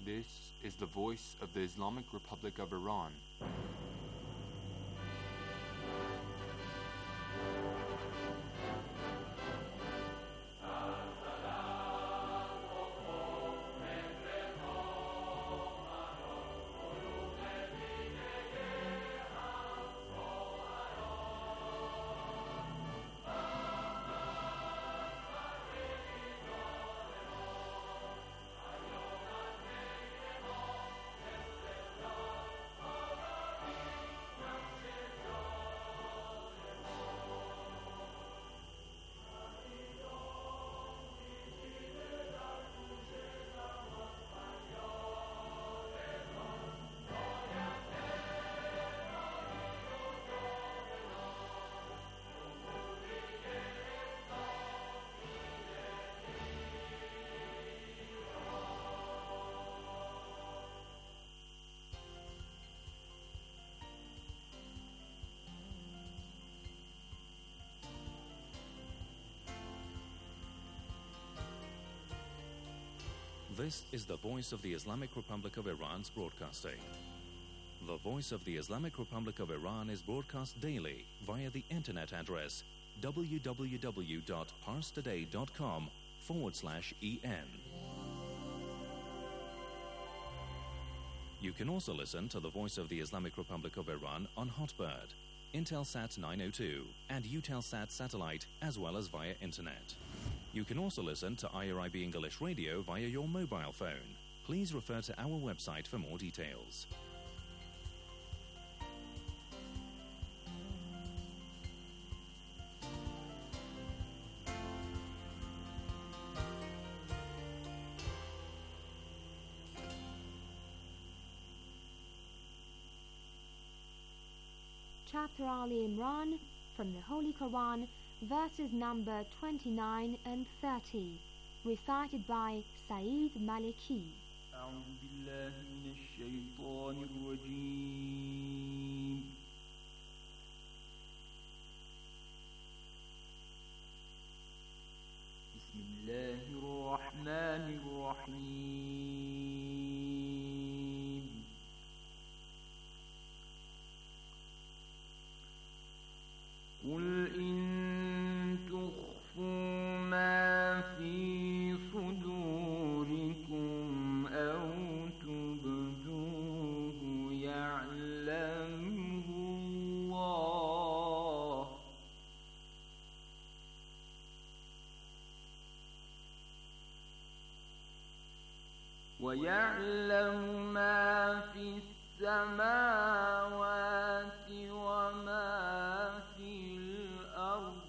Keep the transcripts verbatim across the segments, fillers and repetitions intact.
This is the voice of the Islamic Republic of Iran. This is the Voice of the Islamic Republic of Iran's broadcasting. The Voice of the Islamic Republic of Iran is broadcast daily via the internet address www.parstoday.com forward slash en. You can also listen to the Voice of the Islamic Republic of Iran on Hotbird, Intelsat nine oh two, and Eutelsat satellite, as well as via internet. You can also listen to I R I B English Radio via your mobile phone. Please refer to our website for more details. Chapter Ali Imran from the Holy Quran, verses number twenty-nine and thirty, recited by Saeed Maliki. أعوذ بالله من الشيطان الرجيم. بسم الله الرحمن الرحيم. قل إن تخفوا ما في صدوركم أو تبدوه يعلمه الله ويعلم ما في السماوات وما في الأرض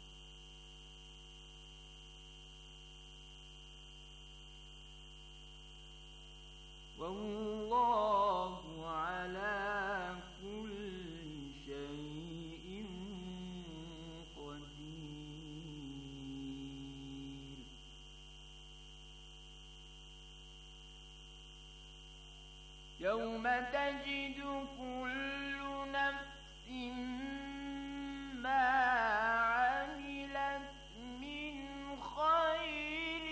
والله على كل شيء قدير. يوم تجد كل نفس ما عملت من خير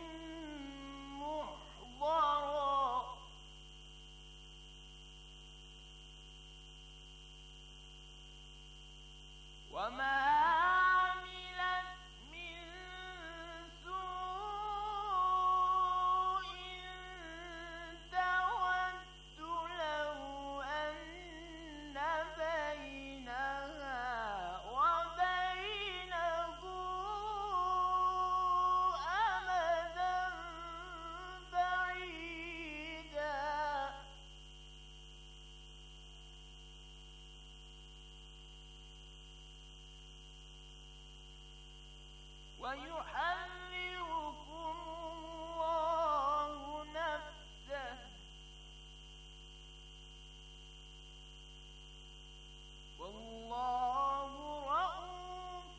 محضرا وما عملت من سوء تود لو أن بينها وبينه أمدا بعيدا ويحذركم الله نفسه والله رؤوف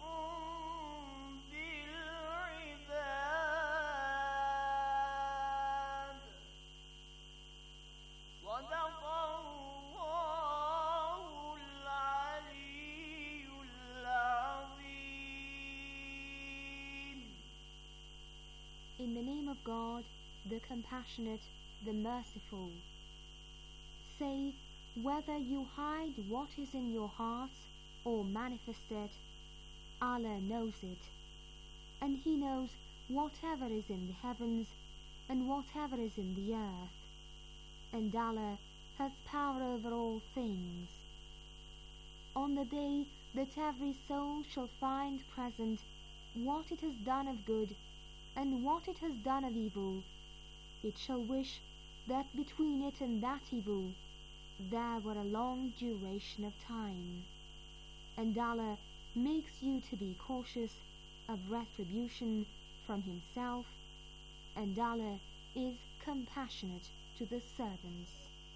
بالعباد. صدق الله العلي العظيم. In the name of God, the Compassionate, the merciful. Say, whether you hide what is in your heart or manifest it, Allah knows it, and He knows whatever is in the heavens and whatever is in the earth, and Allah has power over all things. On the day that every soul shall find present what it has done of good and what it has done of evil, it shall wish that between it and that evil there were a long duration of time. And Allah makes you to be cautious of retribution from Himself, and Allah is compassionate to the servants.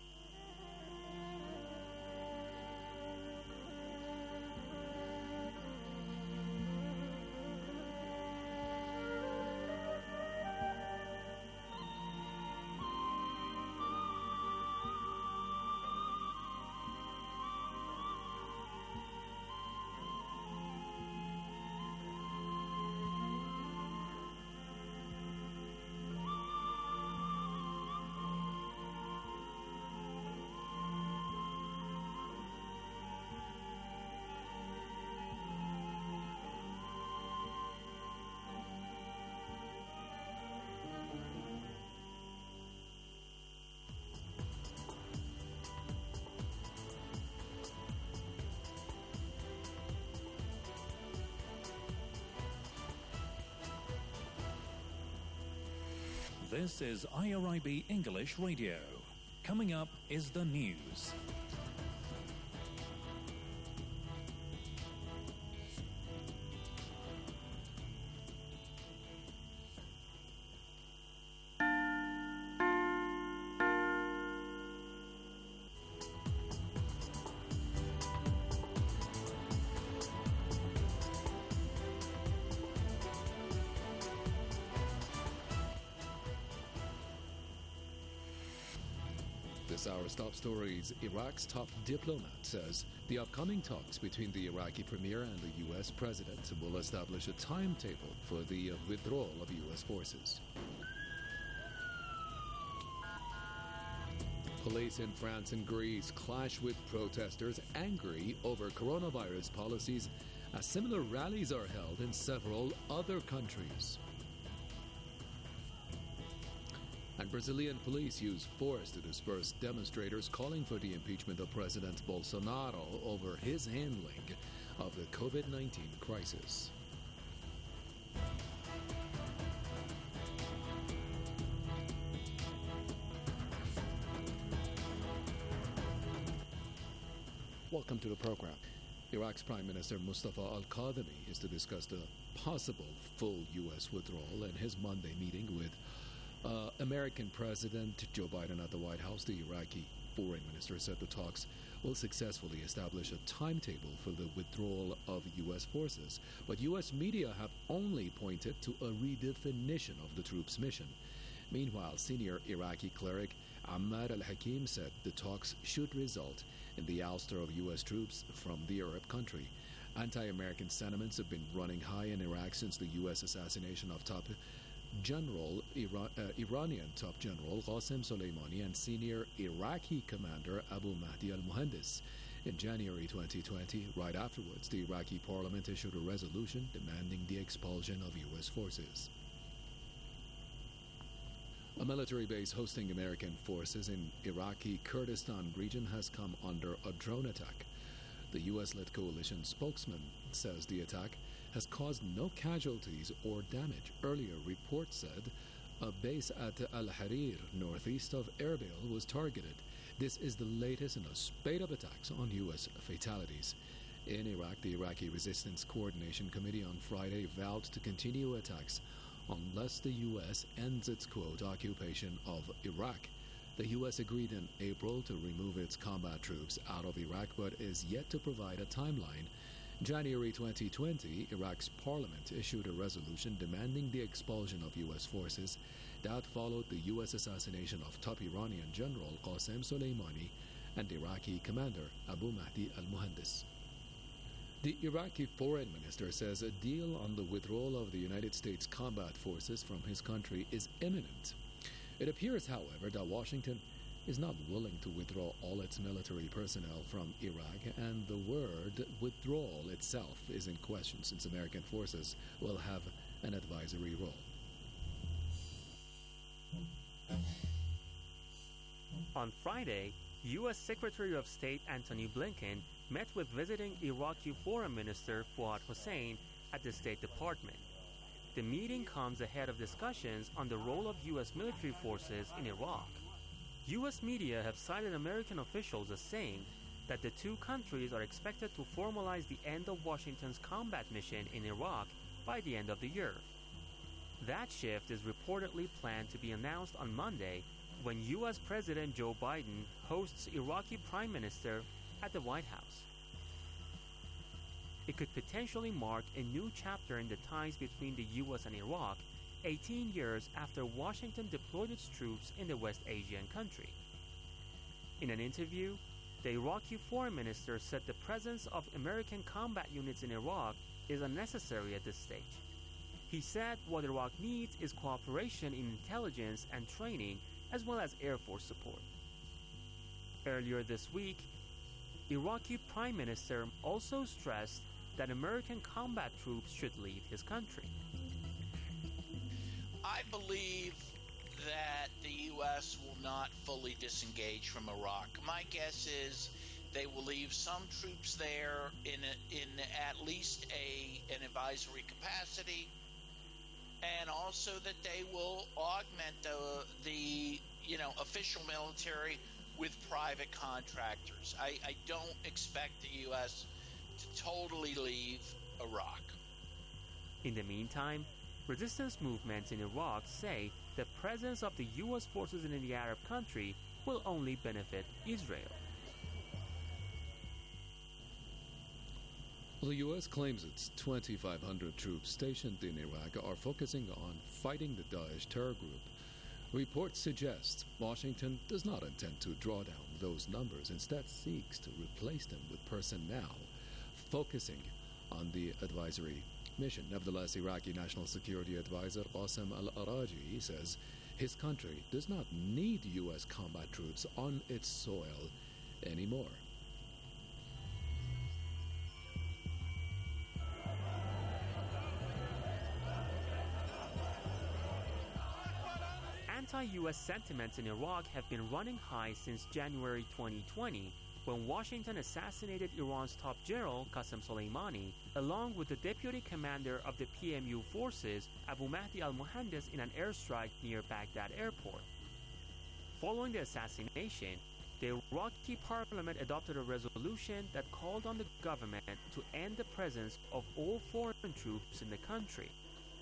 This is I R I B English Radio. Coming up is the news. This hour's top stories. Iraq's top diplomat says the upcoming talks between the Iraqi premier and the U S president will establish a timetable for the withdrawal of U S forces. Police in France and Greece clash with protesters angry over coronavirus policies as similar rallies are held in several other countries. And Brazilian police use force to disperse demonstrators calling for the impeachment of President Bolsonaro over his handling of the COVID nineteen crisis. Welcome to the program. Iraq's Prime Minister Mustafa al-Kadhimi is to discuss the possible full U S withdrawal in his Monday meeting with Uh, American President Joe Biden at the White House. The Iraqi foreign minister said the talks will successfully establish a timetable for the withdrawal of U S forces, but U S media have only pointed to a redefinition of the troops' mission. Meanwhile, senior Iraqi cleric Ammar al-Hakim said the talks should result in the ouster of U S troops from the Arab country. Anti-American sentiments have been running high in Iraq since the U S assassination of top General Ira- uh, Iranian top general Qasem Soleimani and senior Iraqi commander Abu Mahdi al-Muhandis. In January twenty twenty, right afterwards, the Iraqi parliament issued a resolution demanding the expulsion of U S forces. A military base hosting American forces in Iraqi Kurdistan region has come under a drone attack. The U S-led coalition spokesman says the attack has caused no casualties or damage. Earlier reports said a base at Al-Harir, northeast of Erbil, was targeted. This is the latest in a spate of attacks on U S fatalities. In Iraq, the Iraqi Resistance Coordination Committee on Friday vowed to continue attacks unless the U S ends its, quote, occupation of Iraq. The U S agreed in April to remove its combat troops out of Iraq, but is yet to provide a timeline. January twenty twenty, Iraq's parliament issued a resolution demanding the expulsion of U S forces. That followed the U S assassination of top Iranian General Qasem Soleimani and Iraqi commander Abu Mahdi al-Muhandis. The Iraqi foreign minister says a deal on the withdrawal of the United States combat forces from his country is imminent. It appears, however, that Washington is not willing to withdraw all its military personnel from Iraq, and the word withdrawal itself is in question since American forces will have an advisory role. On Friday, U S Secretary of State Antony Blinken met with visiting Iraqi Foreign Minister Fuad Hussein at the State Department. The meeting comes ahead of discussions on the role of U S military forces in Iraq. U S media have cited American officials as saying that the two countries are expected to formalize the end of Washington's combat mission in Iraq by the end of the year. That shift is reportedly planned to be announced on Monday when U S President Joe Biden hosts Iraqi Prime Minister at the White House. It could potentially mark a new chapter in the ties between the U S and Iraq, eighteen years after Washington deployed its troops in the West Asian country. In an interview, the Iraqi foreign minister said the presence of American combat units in Iraq is unnecessary at this stage. He said what Iraq needs is cooperation in intelligence and training, as well as Air Force support. Earlier this week, Iraqi Prime Minister also stressed that American combat troops should leave his country. I believe that the U S will not fully disengage from Iraq. My guess is they will leave some troops there in a, in at least a an advisory capacity, and also that they will augment the the you know official military with private contractors. I, I don't expect the U S to totally leave Iraq. In the meantime, resistance movements in Iraq say the presence of the U S forces in the Arab country will only benefit Israel. The U S claims its twenty-five hundred troops stationed in Iraq are focusing on fighting the Daesh terror group. Reports suggest Washington does not intend to draw down those numbers, instead seeks to replace them with personnel focusing on the advisory mission. Nevertheless, Iraqi National Security Advisor Qasem al-Araji says his country does not need U S combat troops on its soil anymore. Anti-U S sentiments in Iraq have been running high since January twenty twenty, when Washington assassinated Iran's top general, Qasem Soleimani, along with the deputy commander of the P M U forces, Abu Mahdi al-Muhandis, in an airstrike near Baghdad airport. Following the assassination, the Iraqi parliament adopted a resolution that called on the government to end the presence of all foreign troops in the country.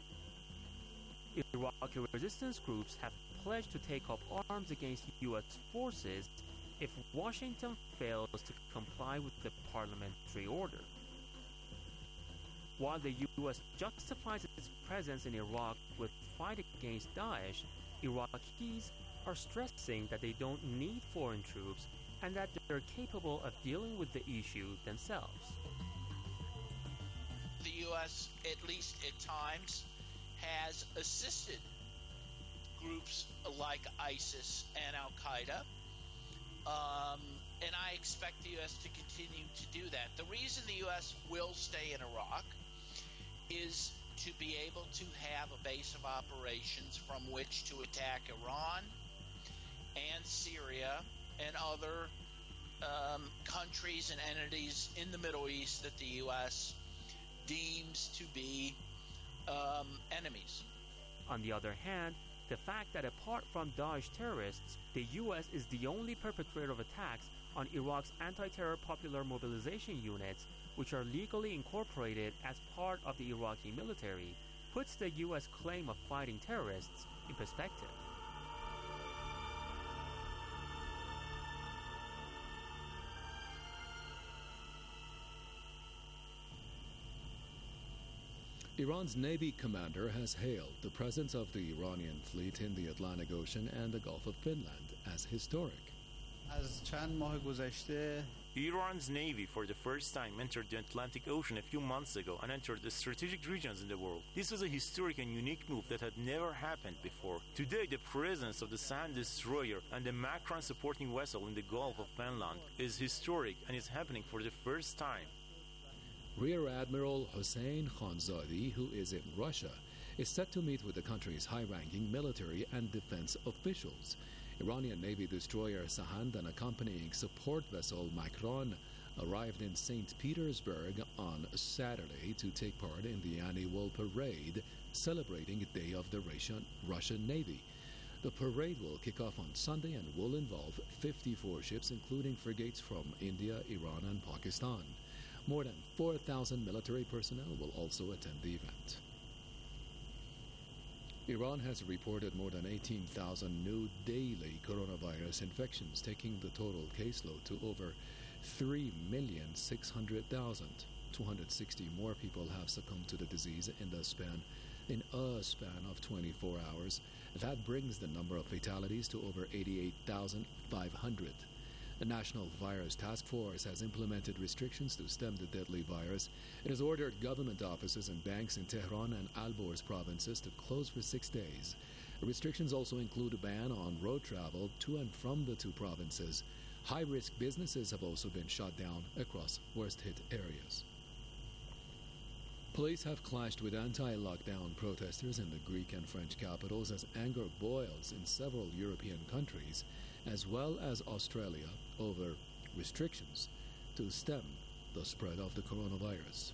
Iraqi resistance groups have pledged to take up arms against U S forces if Washington fails to comply with the parliamentary order. While the U S justifies its presence in Iraq with fight against Daesh, Iraqis are stressing that they don't need foreign troops and that they're capable of dealing with the issue themselves. The U S, at least at times, has assisted groups like ISIS and Al-Qaeda, um, and I expect the U S to continue to do that. The reason the U S will stay in Iraq is to be able to have a base of operations from which to attack Iran and Syria and other um, countries and entities in the Middle East that the U S deems to be um, enemies. On the other hand, the fact that apart from Daesh terrorists, the U S is the only perpetrator of attacks on Iraq's anti-terror popular mobilization units, which are legally incorporated as part of the Iraqi military, puts the U S claim of fighting terrorists in perspective. Iran's Navy commander has hailed the presence of the Iranian fleet in the Atlantic Ocean and the Gulf of Finland as historic. Iran's navy for the first time entered the Atlantic Ocean a few months ago and entered the strategic regions in the world. This was a historic and unique move that had never happened before. Today, the presence of the Sand Destroyer and the Macron supporting vessel in the Gulf of Finland is historic and is happening for the first time. Rear Admiral Hossein Khanzadi, who is in Russia, is set to meet with the country's high-ranking military and defense officials. Iranian Navy destroyer Sahand and accompanying support vessel Macron arrived in Saint Petersburg on Saturday to take part in the annual parade celebrating the Day of the Russian, Russian Navy. The parade will kick off on Sunday and will involve fifty-four ships, including frigates from India, Iran, and Pakistan. More than four thousand military personnel will also attend the event. Iran has reported more than eighteen thousand new daily coronavirus infections, taking the total caseload to over three million six hundred thousand. two hundred sixty more people have succumbed to the disease in the span in a span of twenty-four hours. That brings the number of fatalities to over eighty-eight thousand five hundred. The National Virus Task Force has implemented restrictions to stem the deadly virus. It has ordered government offices and banks in Tehran and Alborz provinces to close for six days. The restrictions also include a ban on road travel to and from the two provinces. High-risk businesses have also been shut down across worst-hit areas. Police have clashed with anti-lockdown protesters in the Greek and French capitals as anger boils in several European countries, as well as Australia, over restrictions to stem the spread of the coronavirus.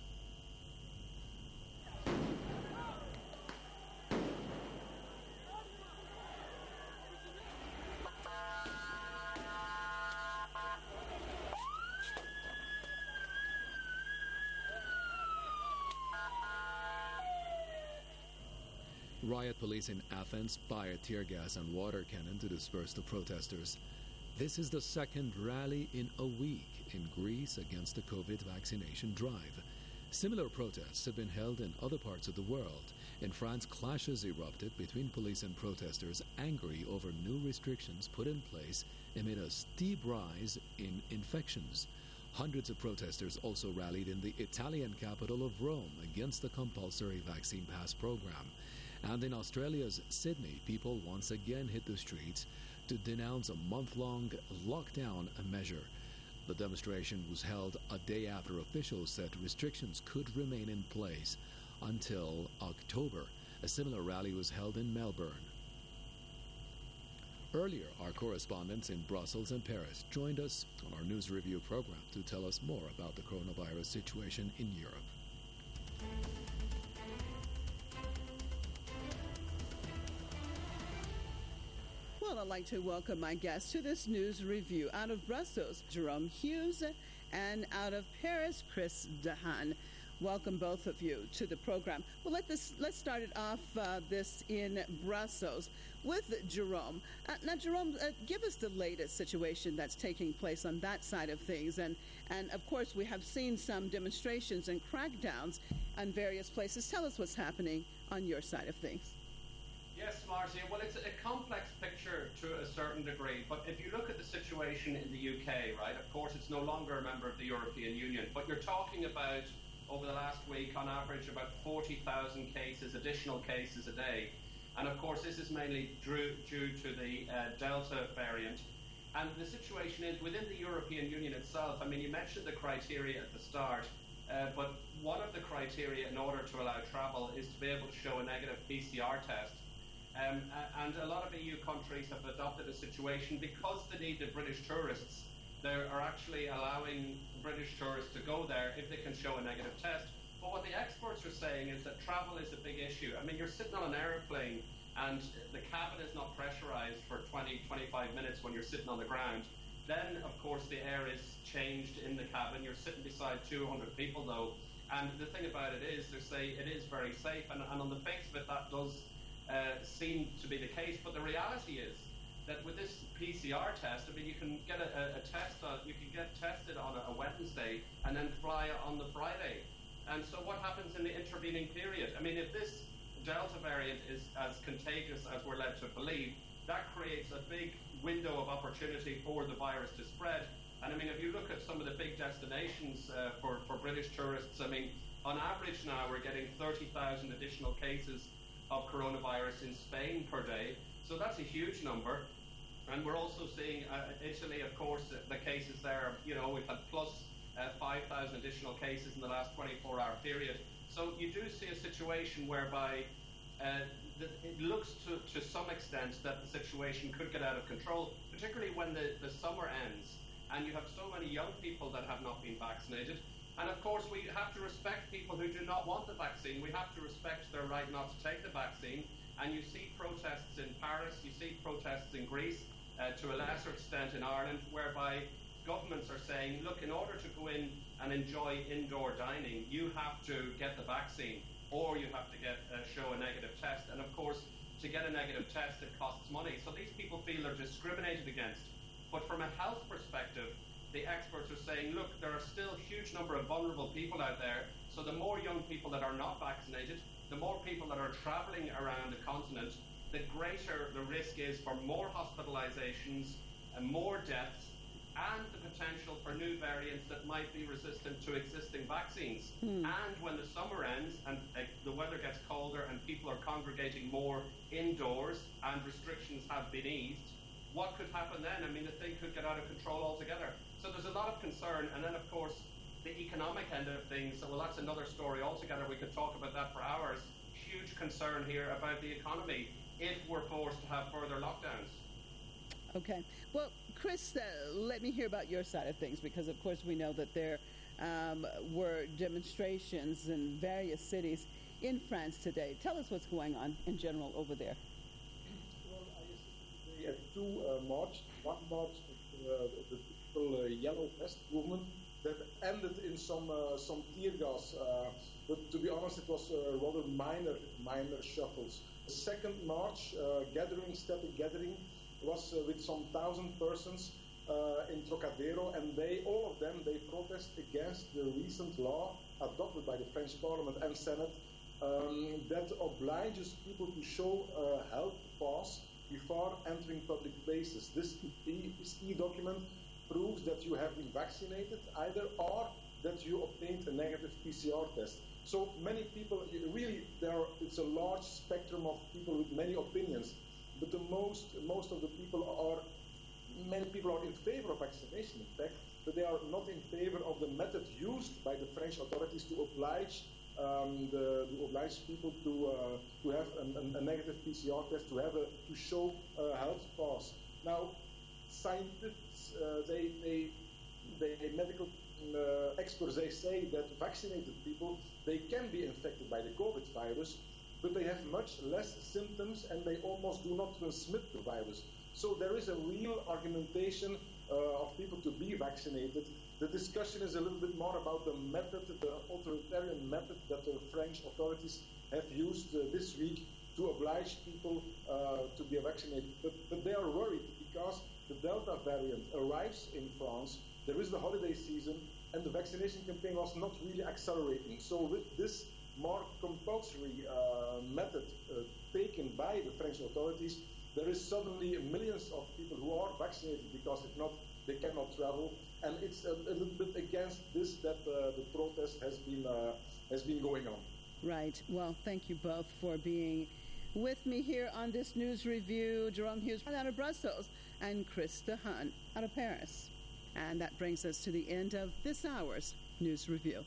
Riot police in Athens fired tear gas and water cannon to disperse the protesters. This is the second rally in a week in Greece against the COVID vaccination drive. Similar protests have been held in other parts of the world. In France, clashes erupted between police and protesters, angry over new restrictions put in place amid a steep rise in infections. Hundreds of protesters also rallied in the Italian capital of Rome against the compulsory vaccine pass program. And in Australia's Sydney, people once again hit the streets to denounce a month-long lockdown measure. The demonstration was held a day after officials said restrictions could remain in place until October. A similar rally was held in Melbourne. Earlier, our correspondents in Brussels and Paris joined us on our news review program to tell us more about the coronavirus situation in Europe. Well, I'd like to welcome my guests to this news review. Out of Brussels, Jerome Hughes, and out of Paris, Chris Dahan. Welcome, both of you, to the program. Well, let this, let's start it off uh, this in Brussels with Jerome. Uh, now, Jerome, uh, give us the latest situation that's taking place on that side of things. And, and, of course, we have seen some demonstrations and crackdowns on various places. Tell us what's happening on your side of things. Yes, Marcia. Well, it's a complex picture to a certain degree. But if you look at the situation in the U K, right, of course, it's no longer a member of the European Union. But you're talking about, over the last week, on average, about forty thousand cases, additional cases a day. And, of course, this is mainly due, due to the uh, Delta variant. And the situation is, within the European Union itself, I mean, you mentioned the criteria at the start, uh, but one of the criteria in order to allow travel is to be able to show a negative P C R test. Um, and a lot of E U countries have adopted a situation because they need the British tourists. They are actually allowing British tourists to go there if they can show a negative test. But what the experts are saying is that travel is a big issue. I mean, you're sitting on an airplane and the cabin is not pressurized for twenty, twenty-five minutes when you're sitting on the ground. Then, of course, the air is changed in the cabin. You're sitting beside two hundred people, though. And the thing about it is, they say it is very safe. And, and on the face of it, that does Uh, seem to be the case, but the reality is that with this P C R test, I mean, you can get a, a, a test on, you can get tested on a, a Wednesday and then fly on the Friday. And so what happens in the intervening period? I mean, if this Delta variant is as contagious as we're led to believe, that creates a big window of opportunity for the virus to spread. And I mean, if you look at some of the big destinations uh, for, for British tourists, I mean, on average now we're getting thirty thousand additional cases of coronavirus in Spain per day. So that's a huge number. And we're also seeing uh, Italy, of course, the, the cases there, you know, we've had plus uh, five thousand additional cases in the last twenty-four hour period. So you do see a situation whereby uh, the, it looks to, to some extent that the situation could get out of control, particularly when the, the summer ends and you have so many young people that have not been vaccinated. And of course, we have to respect people who do not want the vaccine. We have to respect their right not to take the vaccine. And you see protests in Paris, you see protests in Greece, uh, to a lesser extent in Ireland, whereby governments are saying, look, in order to go in and enjoy indoor dining, you have to get the vaccine, or you have to get uh, show a negative test. And of course, to get a negative test, it costs money. So these people feel they're discriminated against. But from a health perspective, the experts are saying, look, there are still a huge number of vulnerable people out there. So the more young people that are not vaccinated, the more people that are traveling around the continent, the greater the risk is for more hospitalizations and more deaths, and the potential for new variants that might be resistant to existing vaccines. Mm. And when the summer ends and uh, the weather gets colder and people are congregating more indoors and restrictions have been eased, what could happen then? I mean, the thing could get out of control altogether. So there's a lot of concern. And then, of course, the economic end of things, so, well, that's another story altogether. We could talk about that for hours. Huge concern here about the economy if we're forced to have further lockdowns. Okay. Well, Chris, uh, let me hear about your side of things, because, of course, we know that there um, were demonstrations in various cities in France today. Tell us what's going on in general over there. Well, I assisted today at two uh, marches. One march with uh, the typical uh, yellow vest movement that ended in some uh, some tear gas. Uh, but to be honest, it was uh, rather minor, minor shuffles. The second march, uh, gathering, static gathering, was uh, with some thousand persons uh, in Trocadero, and they, all of them, they protest against the recent law adopted by the French Parliament and Senate um, that obliges people to show a health pass before entering public places. This e, this e-document proves that you have been vaccinated either, or that you obtained a negative P C R test. So many people, really, there are, it's a large spectrum of people with many opinions. But the most, most of the people are, many people are in favor of vaccination, in fact, but they are not in favor of the method used by the French authorities to oblige um, the, to oblige people to uh, to have a, a negative P C R test, to have a to show a health pass. Now, scientists, uh, they they they medical uh, experts, they say that vaccinated people, they can be infected by the COVID virus, but they have much less symptoms and they almost do not transmit the virus. So there is a real argumentation uh, of people to be vaccinated. The discussion is a little bit more about the method, the authoritarian method that the French authorities have used uh, this week to oblige people uh, to be vaccinated. But, but they are worried because the Delta variant arrives in France, there is the holiday season, and the vaccination campaign was not really accelerating. So with this more compulsory uh, method uh, taken by the French authorities, there is suddenly millions of people who are vaccinated because if not, they cannot travel. And it's a, a little bit against this that uh, the protest has been uh, has been going on. Right. Well, thank you both for being with me here on this news review. Jerome Hughes out of Brussels and Chris Dehaan out of Paris. And that brings us to the end of this hour's news review.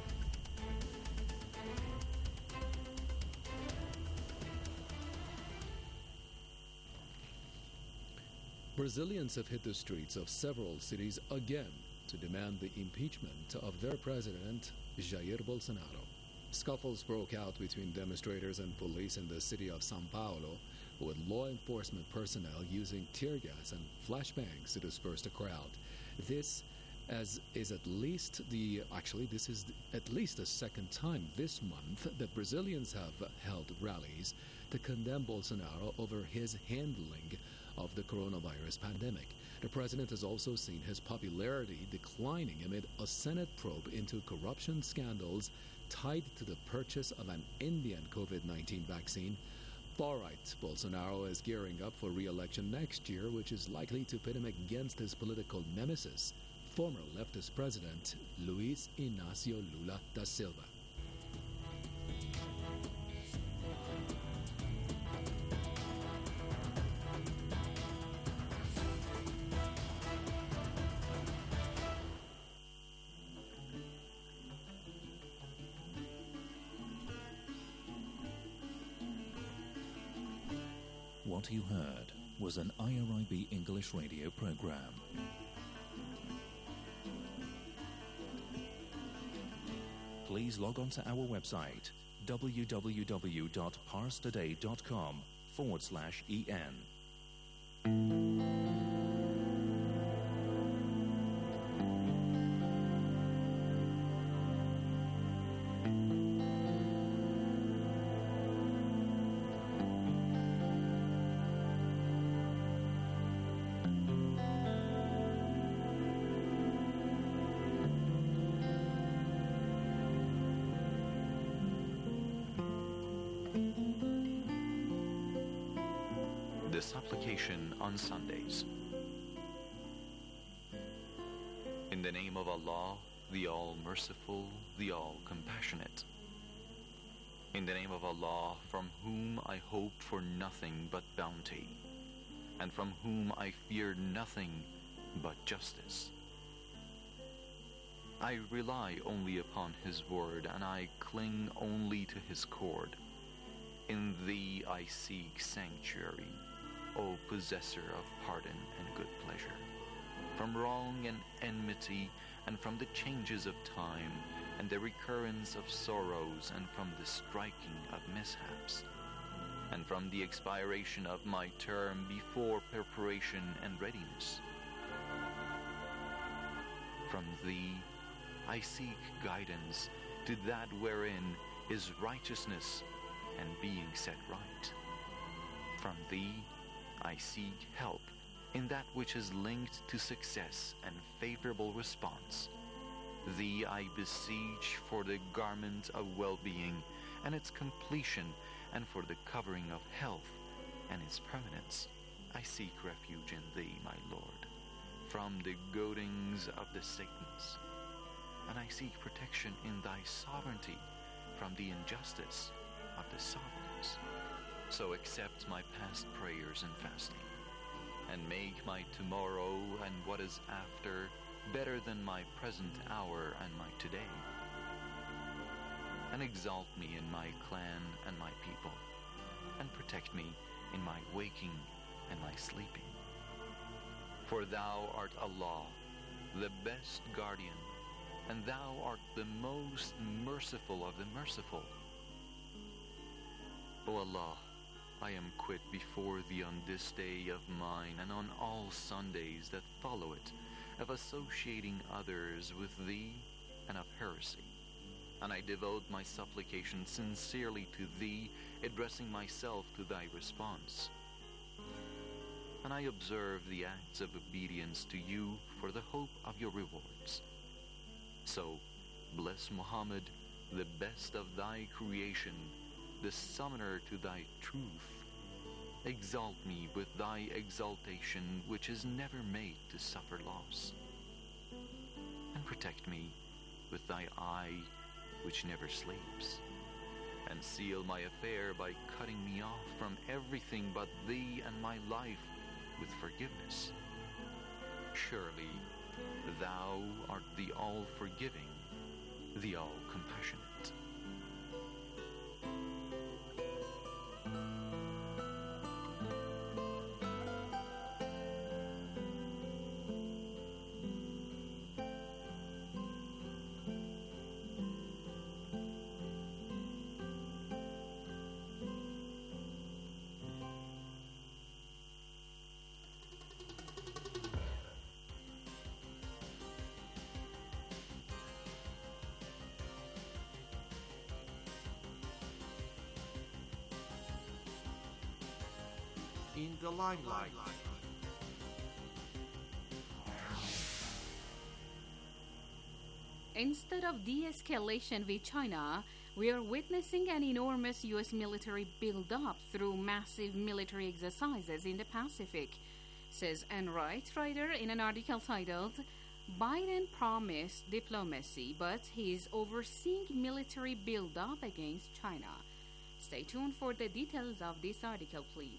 Brazilians have hit the streets of several cities again to demand the impeachment of their president, Jair Bolsonaro. Scuffles broke out between demonstrators and police in the city of São Paulo, with law enforcement personnel using tear gas and flashbangs to disperse the crowd. This as is at least the, actually this is at least the second time this month that Brazilians have held rallies to condemn Bolsonaro over his handling of the coronavirus pandemic. The president has also seen his popularity declining amid a Senate probe into corruption scandals tied to the purchase of an Indian COVID nineteen vaccine. Far-right Bolsonaro is gearing up for re-election next year, which is likely to pit him against his political nemesis, former leftist president Luis Inácio Lula da Silva. What you heard was an I R I B English radio program. Please log on to our website w w w dot pars today dot com forward slash en. The supplication on Sundays. In the name of Allah, the All-Merciful, the All-Compassionate. In the name of Allah, from whom I hoped for nothing but bounty, and from whom I feared nothing but justice. I rely only upon His word, and I cling only to His cord. In Thee I seek sanctuary, O possessor of pardon and good pleasure, from wrong and enmity, and from the changes of time, and the recurrence of sorrows, and from the striking of mishaps, and from the expiration of my term before preparation and readiness. From Thee I seek guidance to that wherein is righteousness and being set right. From Thee I seek help in that which is linked to success and favorable response. Thee I beseech for the garment of well-being and its completion, and for the covering of health and its permanence. I seek refuge in Thee, my Lord, from the goadings of the Satans, and I seek protection in Thy sovereignty from the injustice of the sovereigns. So accept my past prayers and fasting, and make my tomorrow and what is after better than my present hour and my today. And exalt me in my clan and my people, and protect me in my waking and my sleeping. For Thou art Allah, the best guardian, and Thou art the most merciful of the merciful. O Allah, I am quit before Thee on this day of mine, and on all Sundays that follow it, of associating others with Thee and of heresy. And I devote my supplication sincerely to Thee, addressing myself to Thy response. And I observe the acts of obedience to You for the hope of Your rewards. So, bless Muhammad, the best of Thy creation, the summoner to Thy truth. Exalt me with Thy exaltation, which is never made to suffer loss. And protect me with Thy eye, which never sleeps. And seal my affair by cutting me off from everything but Thee and my life with forgiveness. Surely Thou art the all-forgiving, the all-compassionate. In the limelight. Instead of de-escalation with China, we are witnessing an enormous U S military build-up through massive military exercises in the Pacific, says Ann Wright, writer in an article titled Biden promised diplomacy, but he's overseeing military buildup against China. Stay tuned for the details of this article, please.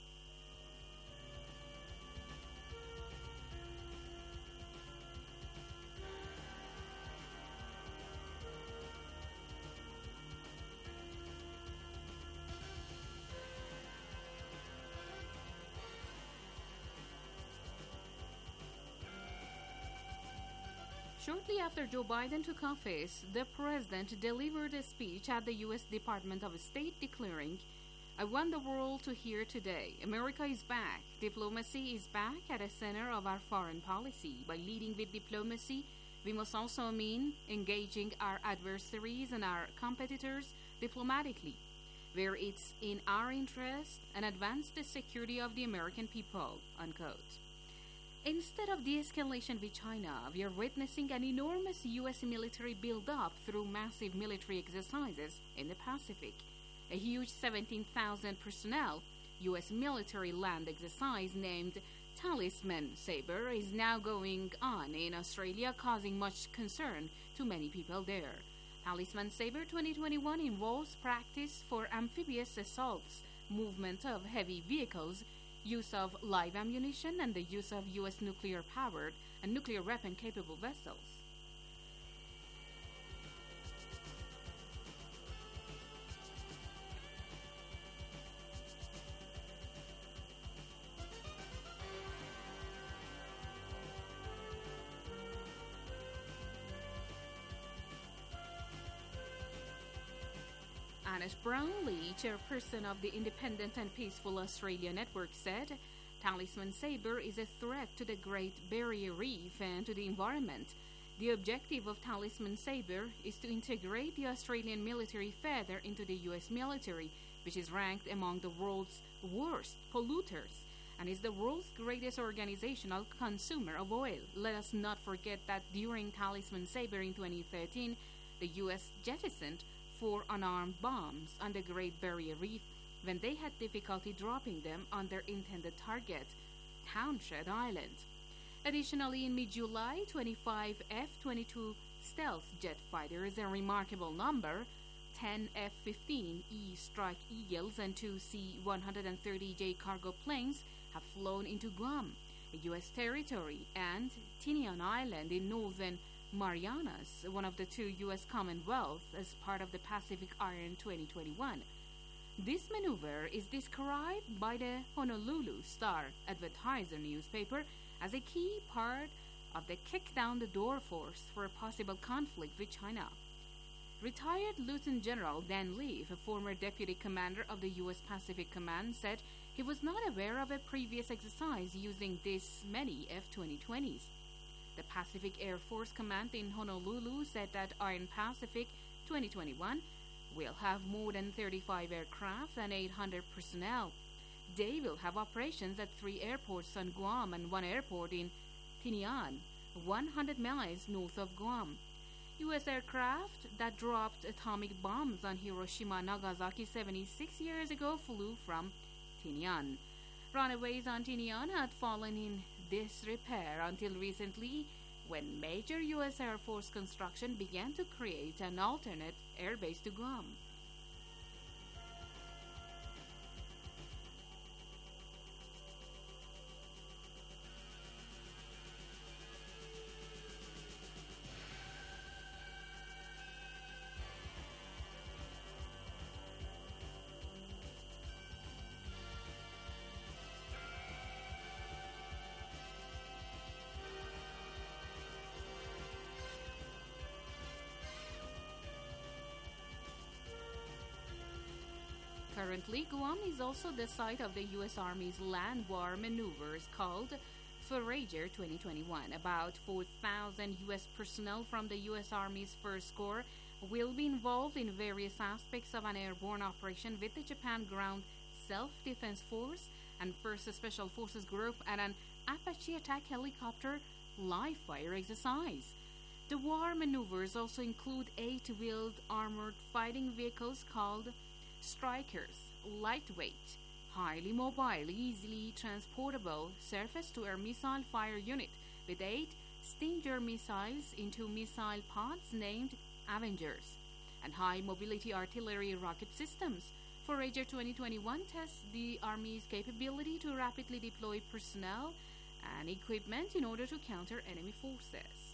Shortly after Joe Biden took office, the president delivered a speech at the U S Department of State declaring, "I want the world to hear today, America is back. Diplomacy is back at the center of our foreign policy. By leading with diplomacy, we must also mean engaging our adversaries and our competitors diplomatically, where it's in our interest and advance the security of the American people," unquote. Instead of de-escalation with China, we are witnessing an enormous U S military build-up through massive military exercises in the Pacific. A huge seventeen thousand personnel U S military land exercise named Talisman Sabre is now going on in Australia, causing much concern to many people there. Talisman Sabre twenty twenty-one involves practice for amphibious assaults, movement of heavy vehicles, use of live ammunition, and the use of U S nuclear-powered and nuclear weapon-capable vessels. Annish Brownlee, chairperson of the Independent and Peaceful Australia Network, said, "Talisman Sabre is a threat to the Great Barrier Reef and to the environment. The objective of Talisman Sabre is to integrate the Australian military further into the U S military, which is ranked among the world's worst polluters and is the world's greatest organizational consumer of oil. Let us not forget that during Talisman Sabre in twenty thirteen, the U S jettisoned four unarmed bombs on the Great Barrier Reef when they had difficulty dropping them on their intended target, Townshend Island. Additionally, in mid-July, twenty-five F twenty-two stealth jet fighters, a remarkable number, ten F fifteen E Strike Eagles and two C one thirty J cargo planes have flown into Guam, a U S territory, and Tinian Island in northern Marianas, one of the two U S Commonwealths, as part of the Pacific Iron twenty twenty-one. This maneuver is described by the Honolulu Star-Advertiser newspaper as a key part of the kick-down-the-door force for a possible conflict with China. Retired Lieutenant General Dan Leaf, a former deputy commander of the U S Pacific Command, said he was not aware of a previous exercise using this many F twenty twenties. The Pacific Air Force Command in Honolulu said that Iron Pacific twenty twenty-one will have more than thirty-five aircraft and eight hundred personnel. They will have operations at three airports on Guam and one airport in Tinian, one hundred miles north of Guam. U S aircraft that dropped atomic bombs on Hiroshima and Nagasaki seventy-six years ago flew from Tinian. Runways on Tinian had fallen in disrepair until recently, when major U S Air Force construction began to create an alternate airbase to Guam. Currently, Guam is also the site of the U S Army's land war maneuvers called Forager twenty twenty-one. About four thousand U S personnel from the U S Army's First Corps will be involved in various aspects of an airborne operation with the Japan Ground Self-Defense Force and First Special Forces Group and an Apache attack helicopter live-fire exercise. The war maneuvers also include eight wheeled armored fighting vehicles called Strikers, lightweight, highly mobile, easily transportable surface-to-air missile fire unit with eight Stinger missiles into missile pods named Avengers, and high-mobility artillery rocket systems. Forager twenty twenty-one tests the Army's capability to rapidly deploy personnel and equipment in order to counter enemy forces.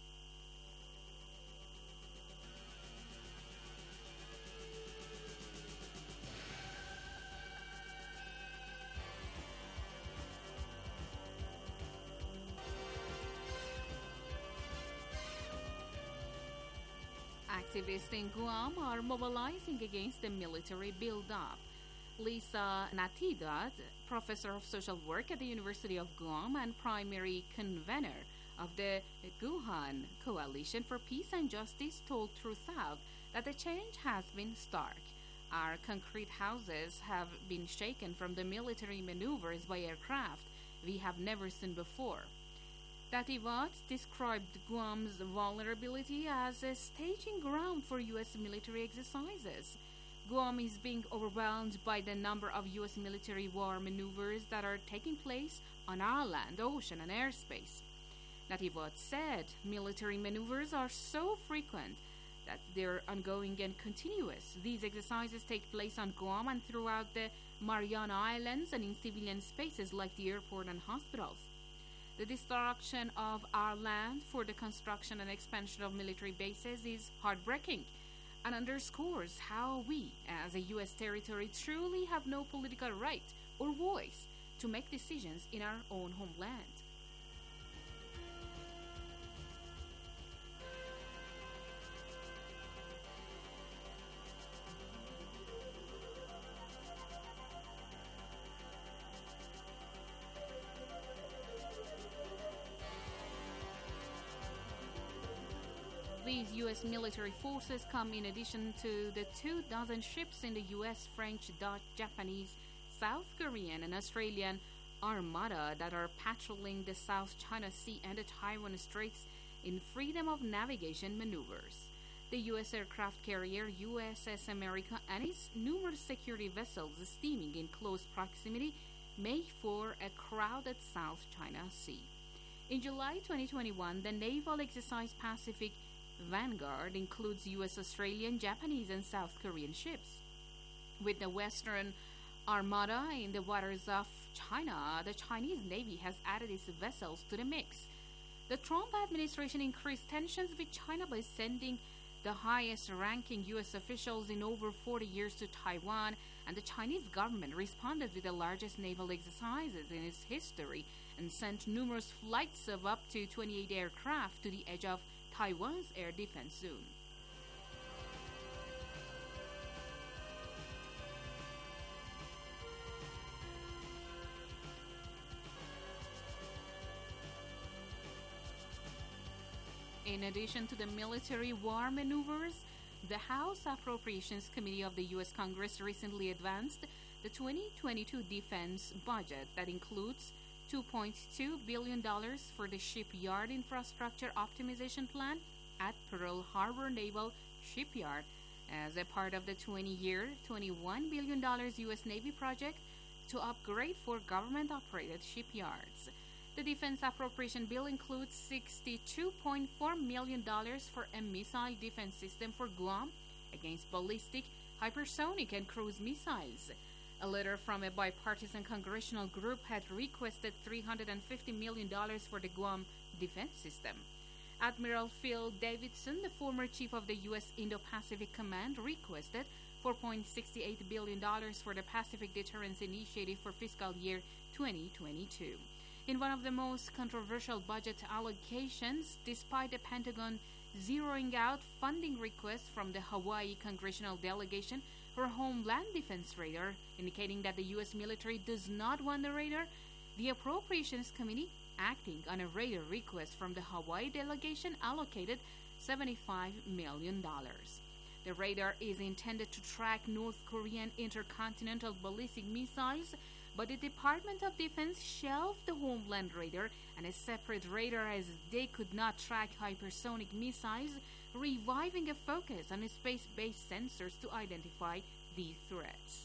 Activists in Guam are mobilizing against the military buildup. Lisa Natividad, professor of social work at the University of Guam and primary convener of the Guhan Coalition for Peace and Justice, told Truthout that the change has been stark. Our concrete houses have been shaken from the military maneuvers by aircraft we have never seen before. Natividad described Guam's vulnerability as a staging ground for U S military exercises. Guam is being overwhelmed by the number of U S military war maneuvers that are taking place on our land, ocean, and airspace. Natividad said military maneuvers are so frequent that they're ongoing and continuous. These exercises take place on Guam and throughout the Mariana Islands and in civilian spaces like the airport and hospitals. The destruction of our land for the construction and expansion of military bases is heartbreaking and underscores how we, as a U S territory, truly have no political right or voice to make decisions in our own homeland. These U S military forces come in addition to the two dozen ships in the U S, French, Dutch, Japanese, South Korean, and Australian armada that are patrolling the South China Sea and the Taiwan Straits in freedom of navigation maneuvers. The U S aircraft carrier U S S America and its numerous security vessels steaming in close proximity make for a crowded South China Sea. In July twenty twenty-one, the naval exercise Pacific Vanguard includes U S, Australian, Japanese, and South Korean ships. With the Western Armada in the waters of China, the Chinese Navy has added its vessels to the mix. The Trump administration increased tensions with China by sending the highest-ranking U S officials in over forty years to Taiwan, and the Chinese government responded with the largest naval exercises in its history and sent numerous flights of up to twenty-eight aircraft to the edge of Taiwan's air defense zone. In addition to the military war maneuvers, the House Appropriations Committee of the U S Congress recently advanced the twenty twenty-two defense budget that includes two point two billion dollars for the Shipyard Infrastructure Optimization Plan at Pearl Harbor Naval Shipyard as a part of the twenty-year, twenty-one billion dollars U S Navy project to upgrade four government-operated shipyards. The Defense Appropriation Bill includes sixty-two point four million dollars for a missile defense system for Guam against ballistic, hypersonic, and cruise missiles. A letter from a bipartisan congressional group had requested three hundred fifty million dollars for the Guam defense system. Admiral Phil Davidson, the former chief of the U S Indo-Pacific Command, requested four point six eight billion dollars for the Pacific Deterrence Initiative for fiscal year twenty twenty-two. In one of the most controversial budget allocations, despite the Pentagon zeroing out funding requests from the Hawaii Congressional Delegation for Homeland Defense Radar, indicating that the U S military does not want the radar, the Appropriations Committee, acting on a radar request from the Hawaii delegation, allocated seventy-five million dollars. The radar is intended to track North Korean intercontinental ballistic missiles, but the Department of Defense shelved the Homeland radar and a separate radar as they could not track hypersonic missiles, reviving a focus on space-based sensors to identify the threats.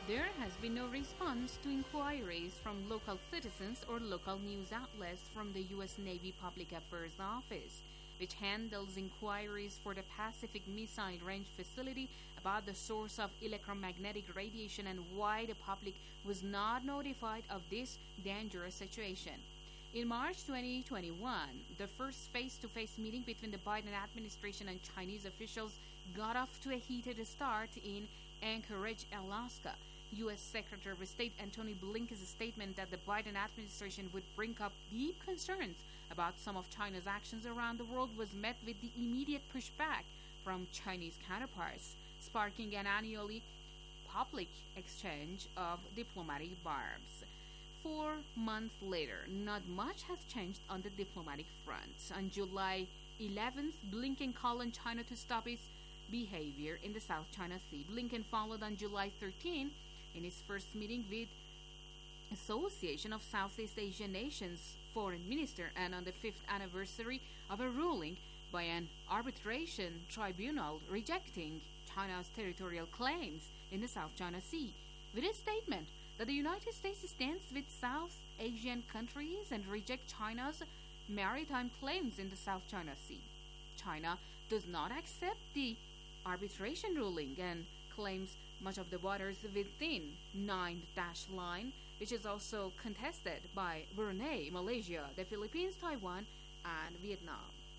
There has been no response to inquiries from local citizens or local news outlets from the U S Navy Public Affairs Office, which handles inquiries for the Pacific Missile Range Facility about the source of electromagnetic radiation and why the public was not notified of this dangerous situation. In March twenty twenty-one, the first face-to-face meeting between the Biden administration and Chinese officials got off to a heated start in Anchorage, Alaska. U S Secretary of State Antony Blinken's statement that the Biden administration would bring up deep concerns about some of China's actions around the world was met with the immediate pushback from Chinese counterparts, sparking an annually public exchange of diplomatic barbs. Four months later, not much has changed on the diplomatic front. On July eleventh, Blinken called on China to stop its behavior in the South China Sea. Blinken followed on July thirteenth in his first meeting with Association of Southeast Asian Nations foreign minister, and on the fifth anniversary of a ruling by an arbitration tribunal rejecting China's territorial claims in the South China Sea, with a statement that the United States stands with South Asian countries and rejects China's maritime claims in the South China Sea. China does not accept the arbitration ruling and claims much of the waters within Nine Dash Line, which is also contested by Brunei, Malaysia, the Philippines, Taiwan, and Vietnam.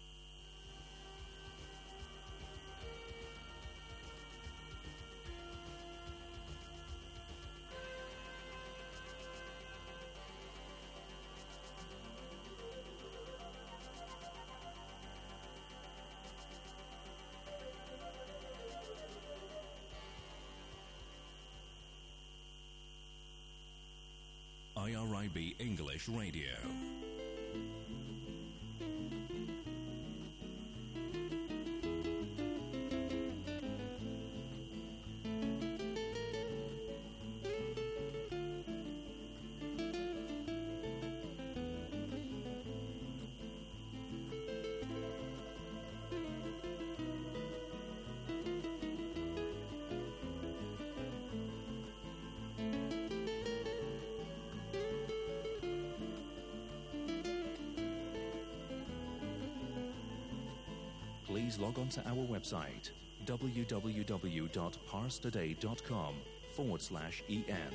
I R I B English Radio. Please log on to our website, www.parstoday.com forward slash EN.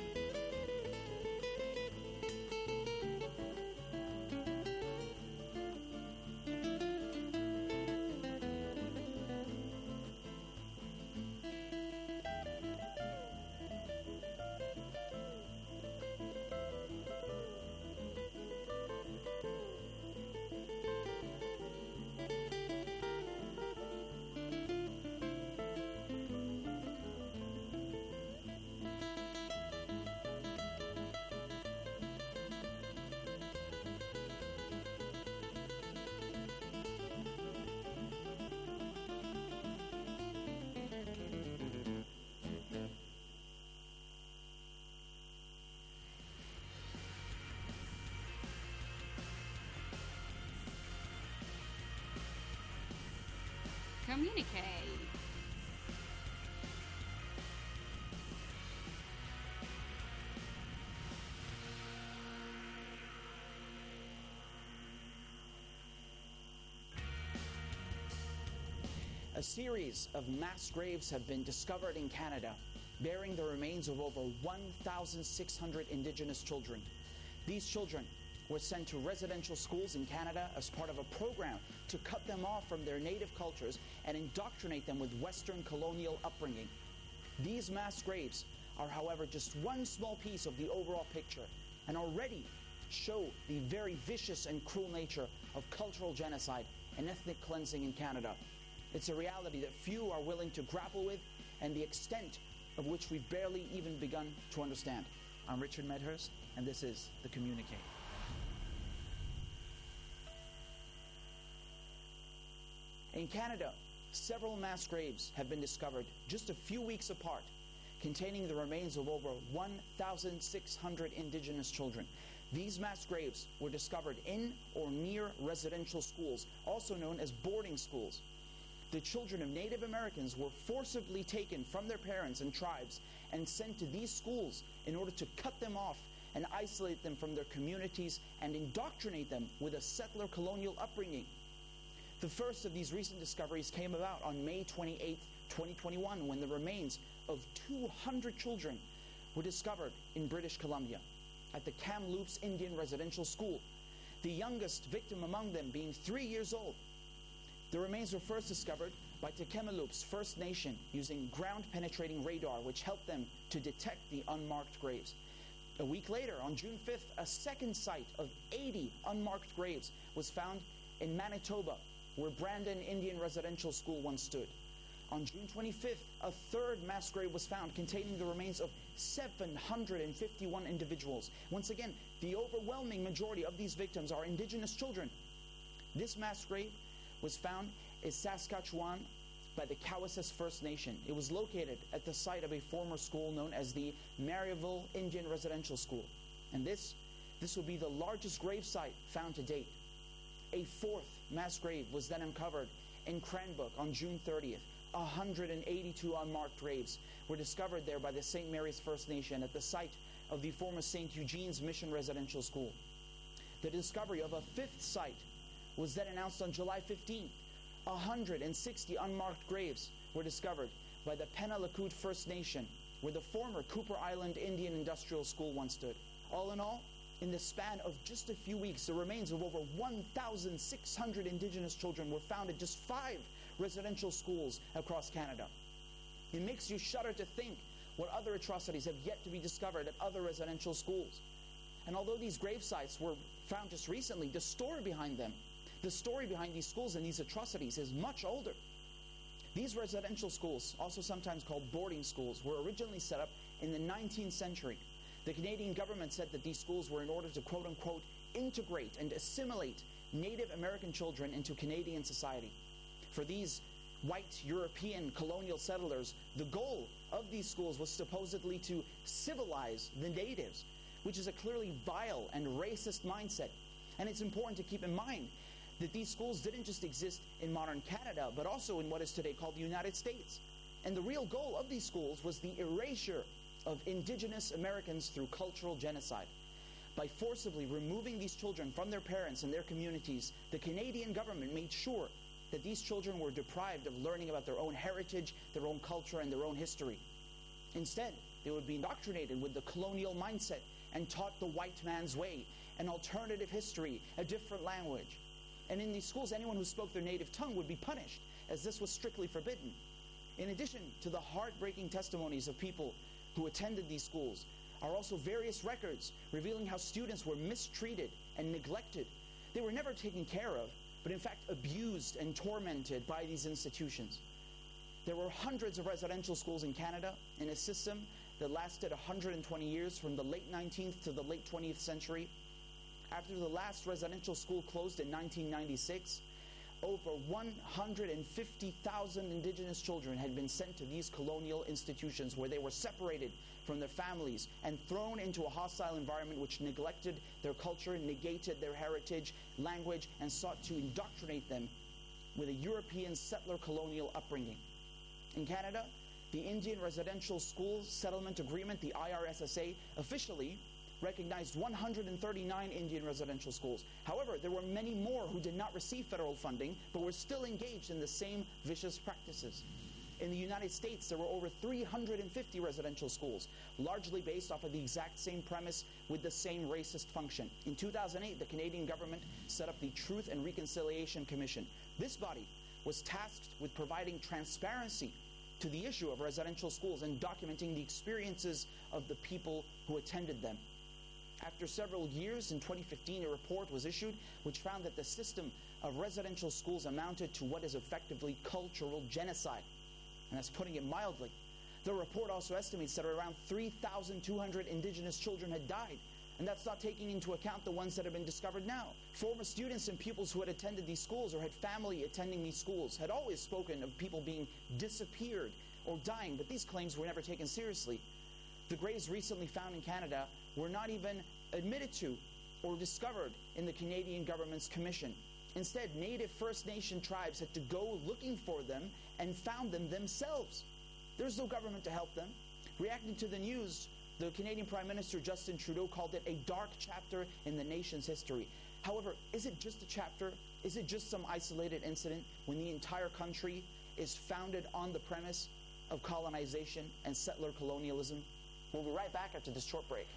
Communique. A series of mass graves have been discovered in Canada, bearing the remains of over one thousand six hundred Indigenous children. These children were sent to residential schools in Canada as part of a program to cut them off from their native cultures and indoctrinate them with Western colonial upbringing. These mass graves are, however, just one small piece of the overall picture and already show the very vicious and cruel nature of cultural genocide and ethnic cleansing in Canada. It's a reality that few are willing to grapple with and the extent of which we've barely even begun to understand. I'm Richard Medhurst, and this is The Communique. In Canada, several mass graves have been discovered just a few weeks apart, containing the remains of over one thousand six hundred Indigenous children. These mass graves were discovered in or near residential schools, also known as boarding schools. the children of Native Americans were forcibly taken from their parents and tribes and sent to these schools in order to cut them off and isolate them from their communities and indoctrinate them with a settler colonial upbringing. The first of these recent discoveries came about on May twenty-eighth, twenty twenty-one, when the remains of two hundred children were discovered in British Columbia at the Kamloops Indian Residential School, the youngest victim among them being three years old. The remains were first discovered by Tk'emlúps First Nation using ground-penetrating radar, which helped them to detect the unmarked graves. A week later, on June fifth, a second site of eighty unmarked graves was found in Manitoba, where Brandon Indian Residential School once stood. On June twenty-fifth, a third mass grave was found containing the remains of seven hundred fifty-one individuals. Once again, the overwhelming majority of these victims are indigenous children. This mass grave was found in Saskatchewan by the Cowessess First Nation. It was located at the site of a former school known as the Maryville Indian Residential School. And this, this would be the largest grave site found to date. A fourth mass grave was then uncovered in Cranbrook on June thirtieth. one hundred eighty-two unmarked graves were discovered there by the Saint Mary's First Nation at the site of the former Saint Eugene's Mission Residential School. The discovery of a fifth site was then announced on July fifteenth. one hundred sixty unmarked graves were discovered by the Penalacoot First Nation, where the former Cooper Island Indian Industrial School once stood. All in all, in the span of just a few weeks, the remains of over one thousand six hundred indigenous children were found at just five residential schools across Canada. It makes you shudder to think what other atrocities have yet to be discovered at other residential schools. And although these grave sites were found just recently, the story behind them, the story behind these schools and these atrocities is much older. These residential schools, also sometimes called boarding schools, were originally set up in the nineteenth century. The Canadian government said that these schools were in order to quote-unquote integrate and assimilate Native American children into Canadian society. For these white European colonial settlers, the goal of these schools was supposedly to civilize the natives, which is a clearly vile and racist mindset. And it's important to keep in mind that these schools didn't just exist in modern Canada, but also in what is today called the United States. And the real goal of these schools was the erasure of indigenous Americans through cultural genocide. By forcibly removing these children from their parents and their communities, the Canadian government made sure that these children were deprived of learning about their own heritage, their own culture, and their own history. Instead, they would be indoctrinated with the colonial mindset and taught the white man's way, an alternative history, a different language. And in these schools, anyone who spoke their native tongue would be punished, as this was strictly forbidden. In addition to the heartbreaking testimonies of people who attended these schools, are also various records revealing how students were mistreated and neglected. They were never taken care of, but in fact abused and tormented by these institutions. There were hundreds of residential schools in Canada in a system that lasted one hundred twenty years, from the late nineteenth to the late twentieth century. After the last residential school closed in nineteen ninety-six, over one hundred fifty thousand indigenous children had been sent to these colonial institutions, where they were separated from their families and thrown into a hostile environment which neglected their culture, negated their heritage, language, and sought to indoctrinate them with a European settler colonial upbringing. In Canada, the Indian Residential School Settlement Agreement, the I R S S A, officially recognized one hundred thirty-nine Indian residential schools. However, there were many more who did not receive federal funding, but were still engaged in the same vicious practices. In the United States, there were over three hundred fifty residential schools, largely based off of the exact same premise with the same racist function. In two thousand eight, the Canadian government set up the Truth and Reconciliation Commission. This body was tasked with providing transparency to the issue of residential schools and documenting the experiences of the people who attended them. After several years, in twenty fifteen, a report was issued which found that the system of residential schools amounted to what is effectively cultural genocide. And that's putting it mildly. The report also estimates that around three thousand two hundred indigenous children had died. And that's not taking into account the ones that have been discovered now. Former students and pupils who had attended these schools or had family attending these schools had always spoken of people being disappeared or dying, but these claims were never taken seriously. The graves recently found in Canada were not even admitted to or discovered in the Canadian government's commission. Instead, native First Nation tribes had to go looking for them and found them themselves. There's no government to help them. Reacting to the news, the Canadian Prime Minister Justin Trudeau called it a dark chapter in the nation's history. However, is it just a chapter? Is it just some isolated incident when the entire country is founded on the premise of colonization and settler colonialism? We'll be right back after this short break.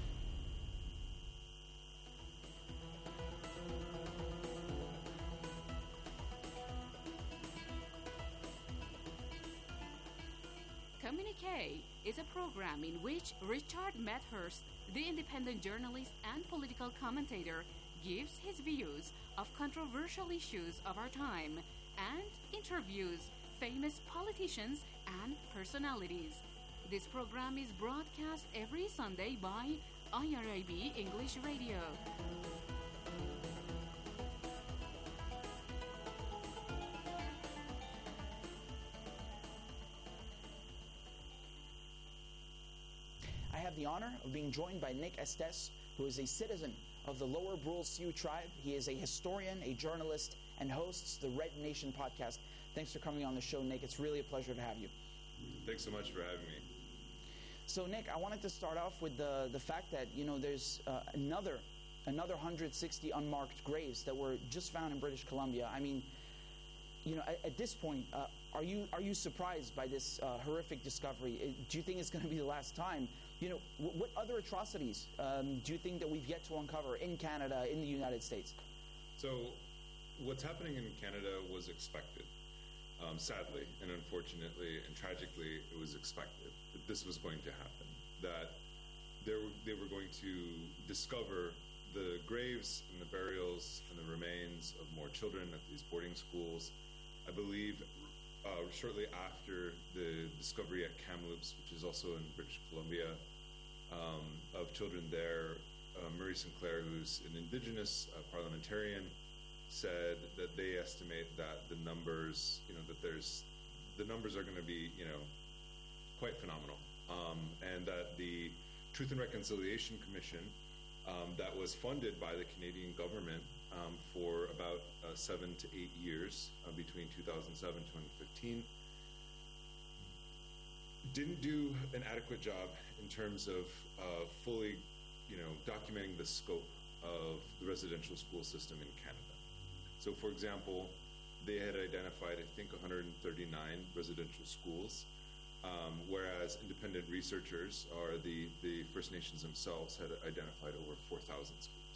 Communique is a program in which Richard Medhurst, the independent journalist and political commentator, gives his views of controversial issues of our time and interviews famous politicians and personalities. This program is broadcast every Sunday by I R I B English Radio. I have the honor of being joined by Nick Estes, who is a citizen of the Lower Brule Sioux tribe. He is a historian, a journalist, and hosts the Red Nation podcast. Thanks for coming on the show, Nick. It's really a pleasure to have you. Thanks so much for having me. So, Nick, I wanted to start off with the, the fact that, you know, there's uh, another another one hundred sixty unmarked graves that were just found in British Columbia. I mean, you know, at, at this point, uh, are you are you surprised by this uh, horrific discovery? Do you think it's going to be the last time? You know, w- what other atrocities um, do you think that we've yet to uncover in Canada, in the United States? So, what's happening in Canada was expected. Um, sadly and unfortunately and tragically, it was expected that this was going to happen, that they were, they were going to discover the graves and the burials and the remains of more children at these boarding schools. I believe uh, shortly after the discovery at Kamloops, which is also in British Columbia, um, of children there, uh, Murray Sinclair, who's an Indigenous uh, parliamentarian, said that they estimate that the numbers, you know, that there's, the numbers are going to be, you know, quite phenomenal. Um, and that the Truth and Reconciliation Commission um, that was funded by the Canadian government um, for about uh, seven to eight years uh, between two thousand seven and twenty fifteen didn't do an adequate job in terms of uh, fully, you know, documenting the scope of the residential school system in Canada. So, for example, they had identified, I think, one hundred thirty-nine residential schools, um, whereas independent researchers, or the, the First Nations themselves, had identified over four thousand schools.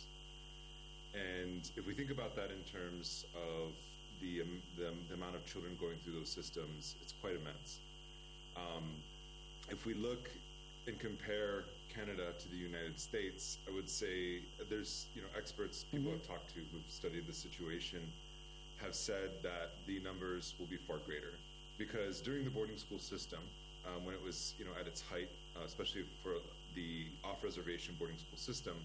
And if we think about that in terms of the, um, the, the amount of children going through those systems, it's quite immense. Um, if we look and compare Canada to the United States, I would say there's, you know, experts, people mm-hmm. I've talked to who've studied the situation have said that the numbers will be far greater. Because during the boarding school system, um, when it was, you know, at its height, uh, especially for the off-reservation boarding school system,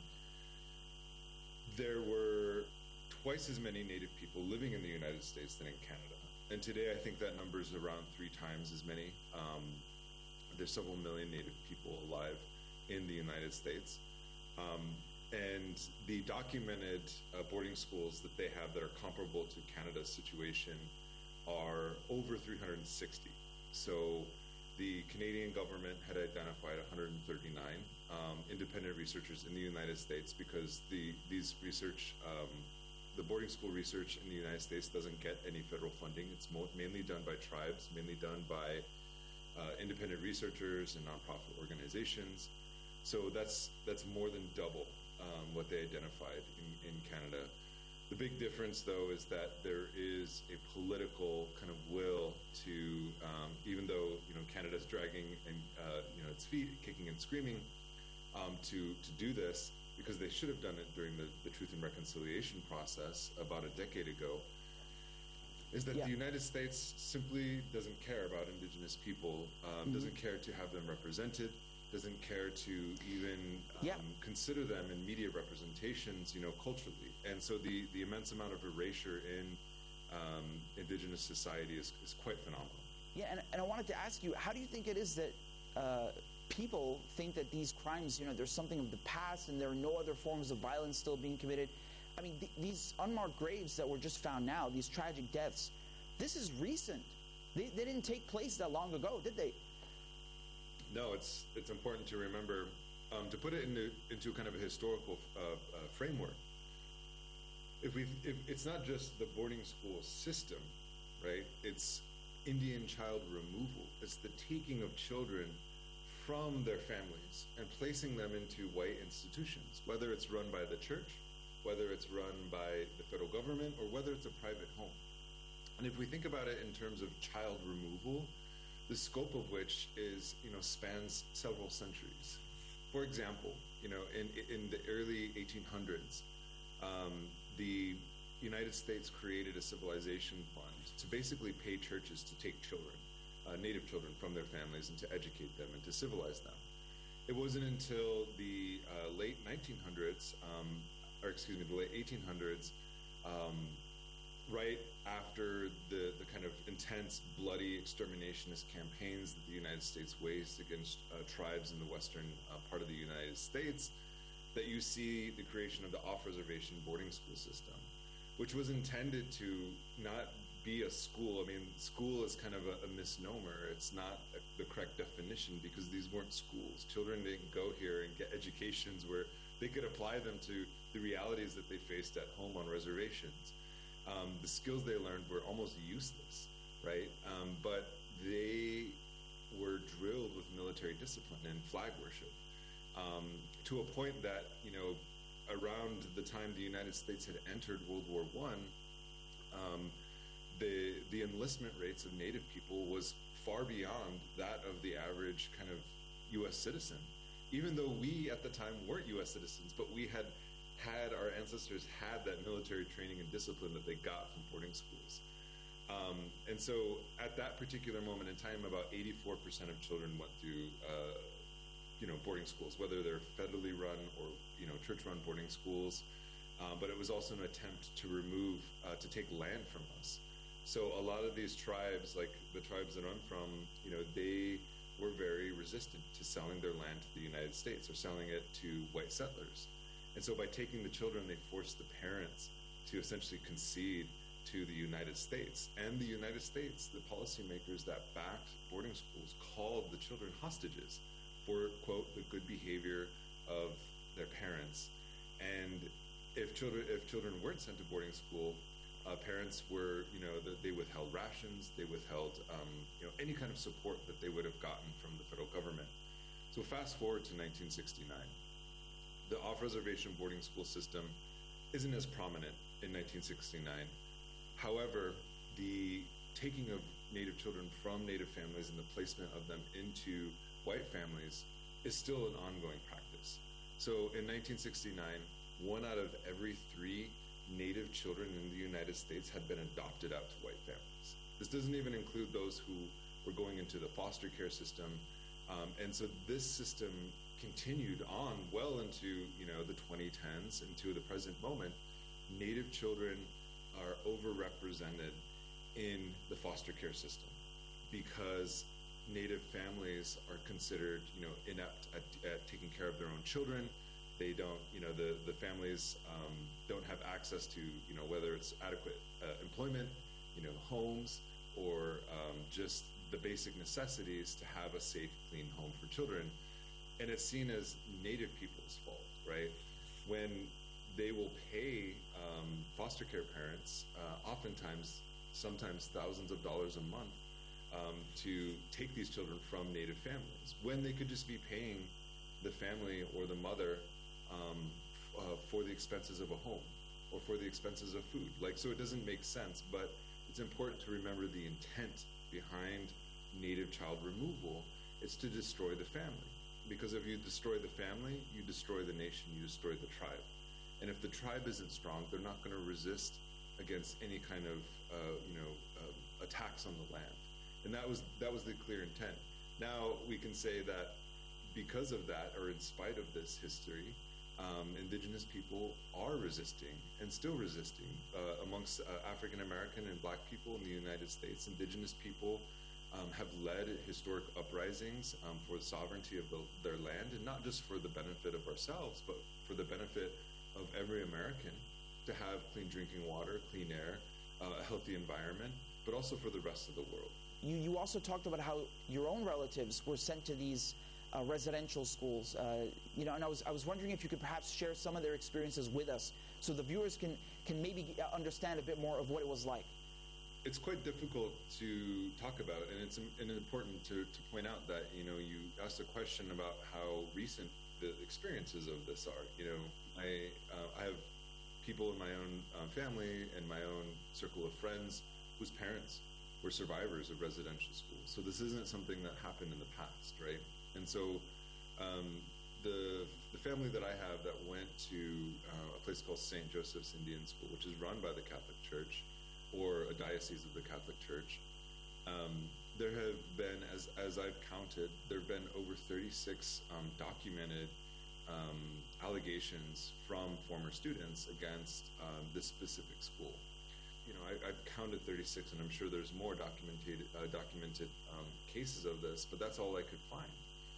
there were twice as many Native people living in the United States than in Canada. And today I think that number is around three times as many. Um, there's several million Native people alive in the United States. Um, and the documented uh, boarding schools that they have that are comparable to Canada's situation are over three hundred sixty. So the Canadian government had identified one hundred thirty-nine um, independent researchers in the United States, because the these research, um, the boarding school research in the United States doesn't get any federal funding. It's mo- mainly done by tribes, mainly done by uh, independent researchers and nonprofit organizations. So that's that's more than double um, what they identified in, in Canada. The big difference, though, is that there is a political kind of will to, um, even though, you know, Canada's dragging and uh, you know, its feet, kicking and screaming um, to to do this, because they should have done it during the, the Truth and Reconciliation process about a decade ago, is that yeah. the United States simply doesn't care about Indigenous people, um, mm-hmm. doesn't care to have them represented, doesn't care to even um, yeah. consider them in media representations, you know, culturally. And so the, the immense amount of erasure in um, Indigenous society is, is quite phenomenal. Yeah, and, and I wanted to ask you, how do you think it is that uh, people think that these crimes, you know, there's something of the past and there are no other forms of violence still being committed? I mean, th- these unmarked graves that were just found now, these tragic deaths, this is recent. They, they didn't take place that long ago, did they? No, it's it's important to remember, um, to put it into into kind of a historical uh, uh, framework. If we, if it's not just the boarding school system, right? It's Indian child removal. It's the taking of children from their families and placing them into white institutions, whether it's run by the church, whether it's run by the federal government, or whether it's a private home. And if we think about it in terms of child removal, the scope of which is, you know, spans several centuries. For example, you know, in in the early eighteen hundreds, um, the United States created a civilization fund to basically pay churches to take children, uh, native children, from their families and to educate them and to civilize them. It wasn't until the uh, late nineteen hundreds, um, or excuse me, the late eighteen hundreds, um, right after the, the kind of intense, bloody exterminationist campaigns that the United States waged against uh, tribes in the western uh, part of the United States, that you see the creation of the off-reservation boarding school system, which was intended to not be a school. I mean, school is kind of a, a misnomer. It's not a, the correct definition, because these weren't schools. Children didn't go here and get educations where they could apply them to the realities that they faced at home on reservations. Um, the skills they learned were almost useless, right? Um, but they were drilled with military discipline and flag worship, um, to a point that, you know, around the time the United States had entered World War One, um, the the enlistment rates of Native people was far beyond that of the average kind of U S citizen. Even though we at the time weren't U S citizens, but we had had, our ancestors had that military training and discipline that they got from boarding schools. Um, and so at that particular moment in time, about eighty-four percent of children went through, uh, you know, boarding schools, whether they're federally run or, you know, church-run boarding schools. Um, but it was also an attempt to remove, uh, to take land from us. So a lot of these tribes, like the tribes that I'm from, you know, they were very resistant to selling their land to the United States or selling it to white settlers. And so by taking the children, they forced the parents to essentially concede to the United States. And the United States, the policymakers that backed boarding schools, called the children hostages for, quote, the good behavior of their parents. And if children if children weren't sent to boarding school, uh, parents were, you know, the, they withheld rations, they withheld, um, you know, any kind of support that they would have gotten from the federal government. So fast forward to nineteen sixty-nine. The off-reservation boarding school system isn't as prominent in nineteen sixty-nine. However, the taking of Native children from Native families and the placement of them into white families is still an ongoing practice. So in nineteen sixty-nine, one out of every three Native children in the United States had been adopted out to white families. This doesn't even include those who were going into the foster care system. Um, and so this system continued on well into, you know, the twenty tens and to the present moment. Native children are overrepresented in the foster care system because Native families are considered, you know, inept at, at taking care of their own children. They don't, you know, the, the families um, don't have access to, you know, whether it's adequate uh, employment, you know, homes, or um, just the basic necessities to have a safe, clean home for children. And it's seen as Native people's fault, right? When they will pay um, foster care parents, uh, oftentimes, sometimes thousands of dollars a month, um, to take these children from Native families, when they could just be paying the family or the mother um, uh, for the expenses of a home or for the expenses of food. Like, so it doesn't make sense, but it's important to remember the intent behind Native child removal is to destroy the family. Because if you destroy the family, you destroy the nation, you destroy the tribe. And if the tribe isn't strong, they're not going to resist against any kind of, uh, you know, uh, attacks on the land. And that was that was the clear intent. Now we can say that because of that, or in spite of this history, um, Indigenous people are resisting and still resisting. Uh, amongst uh, African American and Black people in the United States, Indigenous people Um, have led historic uprisings um, for the sovereignty of the, their land, and not just for the benefit of ourselves, but for the benefit of every American, to to have clean drinking water, clean air, uh, a healthy environment, but also for the rest of the world. You, you also talked about how your own relatives were sent to these uh, residential schools, uh, you know, and I was I was wondering if you could perhaps share some of their experiences with us, so the viewers can can maybe understand a bit more of what it was like. It's quite difficult to talk about, and it's and important to, to point out that, you know, you asked a question about how recent the experiences of this are. You know, I uh, I have people in my own uh, family and my own circle of friends whose parents were survivors of residential schools. So this isn't something that happened in the past, right? And so um, the the family that I have that went to uh, a place called Saint Joseph's Indian School, which is run by the Catholic Church, or a diocese of the Catholic Church, um, there have been, as as I've counted, there have been over thirty-six um, documented um, allegations from former students against um, this specific school. You know, I, I've counted thirty-six, and I'm sure there's more documented uh, documented um, cases of this, but that's all I could find,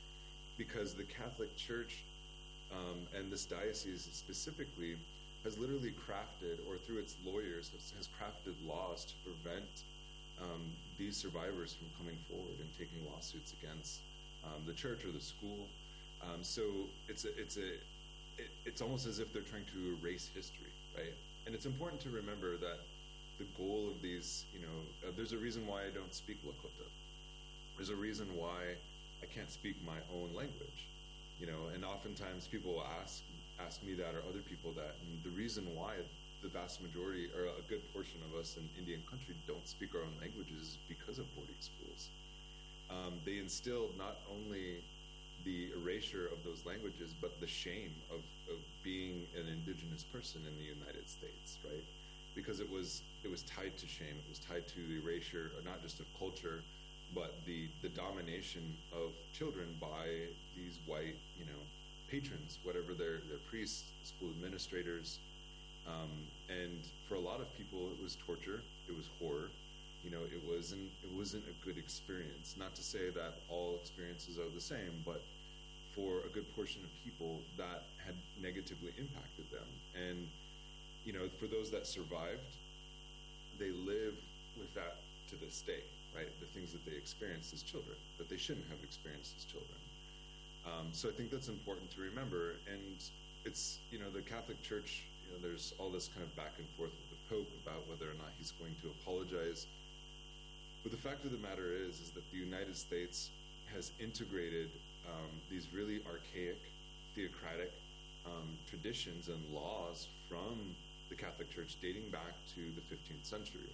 because the Catholic Church um, and this diocese specifically has literally crafted, or through its lawyers, has, has crafted laws to prevent um, these survivors from coming forward and taking lawsuits against um, the church or the school. Um, so it's a, it's a, it, it's almost as if they're trying to erase history, right? And it's important to remember that the goal of these, you know, uh, there's a reason why I don't speak Lakota. There's a reason why I can't speak my own language, you know, and oftentimes people will ask, ask me that, or other people that, and the reason why the vast majority, or a good portion of us in Indian country, don't speak our own languages is because of boarding schools. Um, they instilled not only the erasure of those languages, but the shame of, of being an indigenous person in the United States, right? Because it was it was tied to shame. It was tied to the erasure, not just of culture, but the the domination of children by these white, you know, patrons, whatever their their priests, school administrators, um, and for a lot of people, it was torture. It was horror. You know, it wasn't it wasn't a good experience. Not to say that all experiences are the same, but for a good portion of people, that had negatively impacted them. And you know, for those that survived, they live with that to this day, right? The things that they experienced as children that they shouldn't have experienced as children. Um, so I think that's important to remember. And it's, you know, the Catholic Church, you know, there's all this kind of back and forth with the Pope about whether or not he's going to apologize. But the fact of the matter is, is that the United States has integrated um, these really archaic, theocratic um, traditions and laws from the Catholic Church dating back to the fifteenth century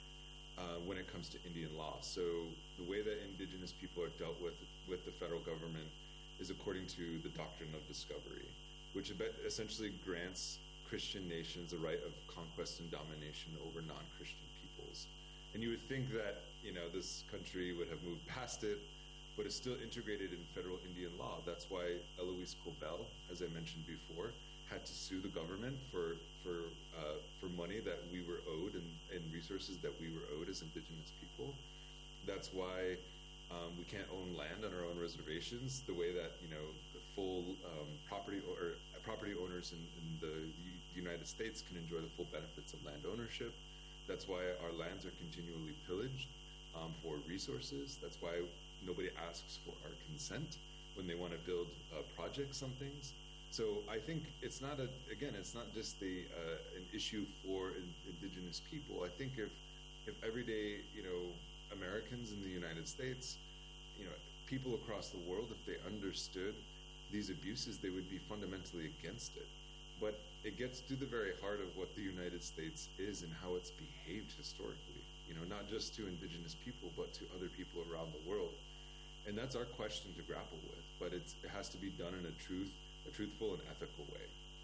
uh, when it comes to Indian law. So the way that indigenous people are dealt with with the federal government is according to the doctrine of discovery, which essentially grants Christian nations the right of conquest and domination over non-Christian peoples. And you would think that, you know, this country would have moved past it, but it's still integrated in federal Indian law. That's why Eloise Cobell, as I mentioned before, had to sue the government for for uh, for money that we were owed and, and resources that we were owed as indigenous people. That's why um, we can't own land on our own reservations the way that, you know, the full um, property or uh, property owners in, in the U- United States can enjoy the full benefits of land ownership. That's why our lands are continually pillaged um, for resources. That's why nobody asks for our consent when they want to build uh, projects on things. So I think it's not a, again, it's not just the uh, an issue for in, indigenous people. I think if if everyday, you know, Americans in the United States, you know, people across the world, if they understood these abuses, they would be fundamentally against it. But it gets to the very heart of what the United States is and how it's behaved historically, you know, not just to indigenous people, but to other people around the world. And that's our question to grapple with, but it's, it has to be done in a truth, a truthful and ethical way.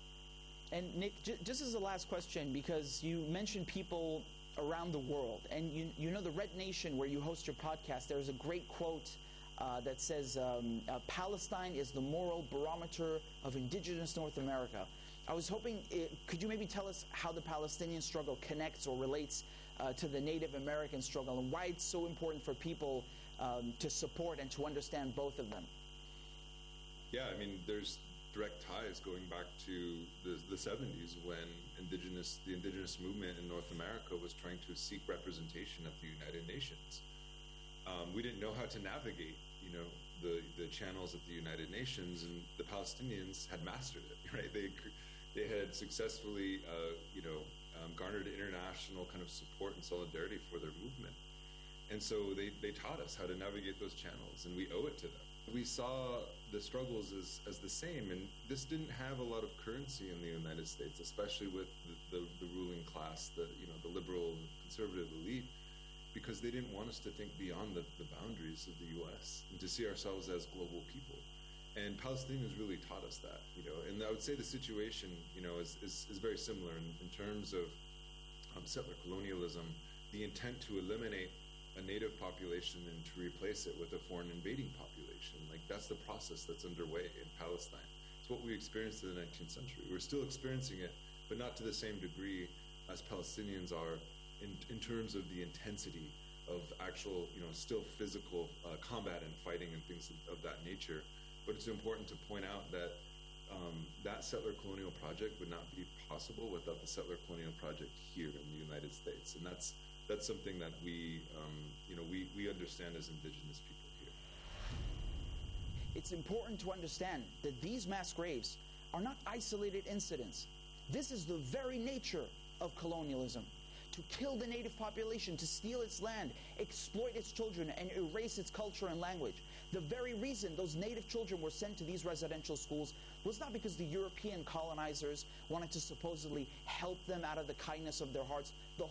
And Nick, j- just as a last question, because you mentioned people around the world, and you you know the Red Nation, where you host your podcast, there's a great quote uh, that says, um, uh, Palestine is the moral barometer of indigenous North America. I was hoping, it, could you maybe tell us how the Palestinian struggle connects or relates uh, to the Native American struggle, and why it's so important for people um, to support and to understand both of them? Yeah, I mean, there's direct ties going back to the, the seventies when indigenous, the indigenous movement in North America was trying to seek representation at the United Nations. Um, we didn't know how to navigate, you know, the, the channels at the United Nations, and the Palestinians had mastered it, right? They, they had successfully, uh, you know, um, garnered international kind of support and solidarity for their movement. And so they, they taught us how to navigate those channels, and we owe it to them. We saw the struggles as, as the same, and this didn't have a lot of currency in the United States, especially with the, the, the ruling class, the, you know, the liberal conservative elite, because they didn't want us to think beyond the, the boundaries of the U S and to see ourselves as global people. And Palestinians really taught us that, you know, and I would say the situation, you know, is, is, is very similar in, in terms of um, settler colonialism, the intent to eliminate a native population and to replace it with a foreign invading population. Like, that's the process that's underway in Palestine. It's what we experienced in the nineteenth century. We're still experiencing it, but not to the same degree as Palestinians are in, in terms of the intensity of actual, you know, still physical uh, combat and fighting and things of, of that nature. But it's important to point out that um, that settler colonial project would not be possible without the settler colonial project here in the United States. And that's that's something that we, um, you know, we, we understand as indigenous people here. It's important to understand that these mass graves are not isolated incidents. This is the very nature of colonialism. To kill the native population, to steal its land, exploit its children, and erase its culture and language. The very reason those native children were sent to these residential schools was not because the European colonizers wanted to supposedly help them out of the kindness of their hearts. The